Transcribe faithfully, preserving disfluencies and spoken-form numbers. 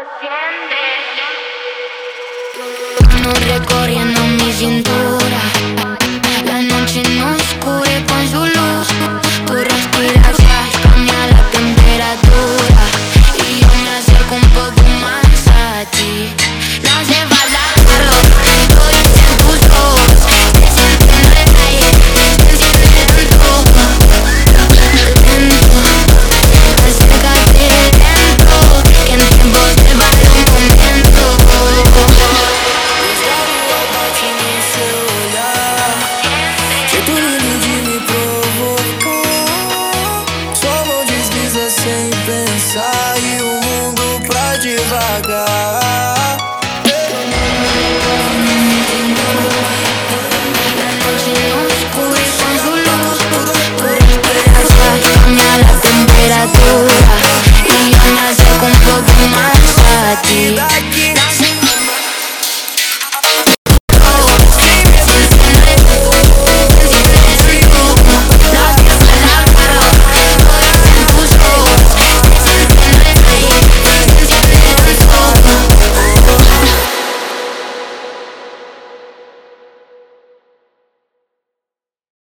Mano recorriendo mi cintura, la noche nos cubre con su luz. Tu respiración cambia la temperatura y yo me acerco un poco más a ti. No hace falta carro, estoy en tus ojos. Se siente en el aire, se siente lento, lento. Acércate dentro, que el tiempo se va en un momento. Jeito lindo de me provocar, sua mão desliza sem pensar e o mundo pra devagar.